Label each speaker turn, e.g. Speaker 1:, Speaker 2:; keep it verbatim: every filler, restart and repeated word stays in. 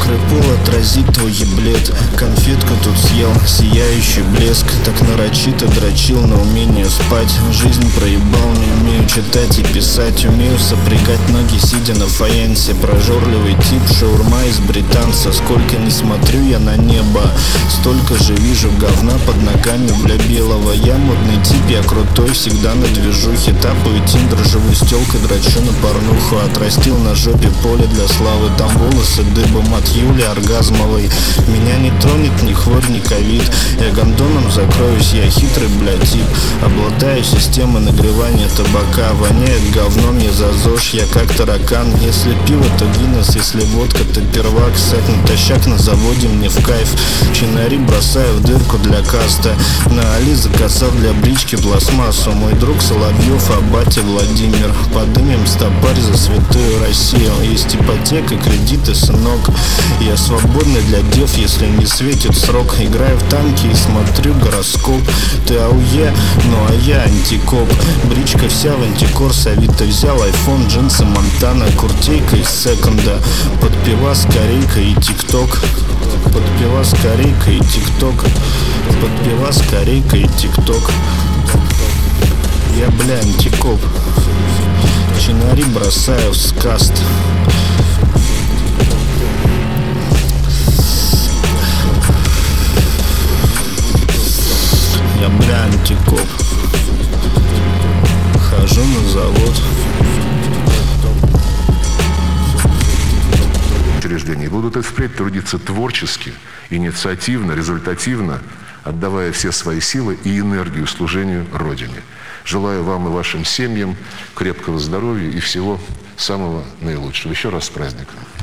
Speaker 1: Мокрый пол отразит твой еблет. Конфетку тут съел, сияющий блеск. Так нарочито дрочил на умение спать. Жизнь проебал, не умею читать и писать. Умею сопрягать ноги, сидя на фаянсе. Прожорливый тип, шаурма из британца. Сколько не смотрю я на небо, столько же вижу говна под ногами бля белого. Я модный тип, я крутой, всегда на движухе. Тапаю тиндер, живу с тёлкой, дрочу на порнуху. Отрастил на жопе поле для славы. Там волосы дыбом от Юли Оргазмовой. Меня не тронет ни хворь, ни ковид. Я гондоном закроюсь, я хитрый, бля, тип. Обладаю системой нагревания табака. Воняет говном, я за ЗОЖ, я как таракан. Если пиво, то Гиннес, если водка, то первак. Сать натощак на заводе мне в кайф. Чинари бросаю в дырку для каста. На Али заказал для брички пластмассу. Мой друг Соловьев, а батя Владимир. Подымем стопарь за святую Россию. Есть ипотека, кредиты, сынок. Я свободный для дев, если не светит срок. Играю в танки и смотрю гороскоп. Ты ауе, ну а я антикоп. Бричка вся в антикорс, Авито взял айфон, джинсы Монтана, куртейка из секонда. Под пивас, корейка и тикток. Под пивас, корейка и тикток. Под пивас, корейка и тикток. Я, бля, антикоп. Чинари бросаю в скаст. Я, бля, антикоп. Хожу на завод.
Speaker 2: Учреждения будут и впредь трудиться творчески, инициативно, результативно, отдавая все свои силы и энергию служению Родине. Желаю вам и вашим семьям крепкого здоровья и всего самого наилучшего. Еще раз с праздником.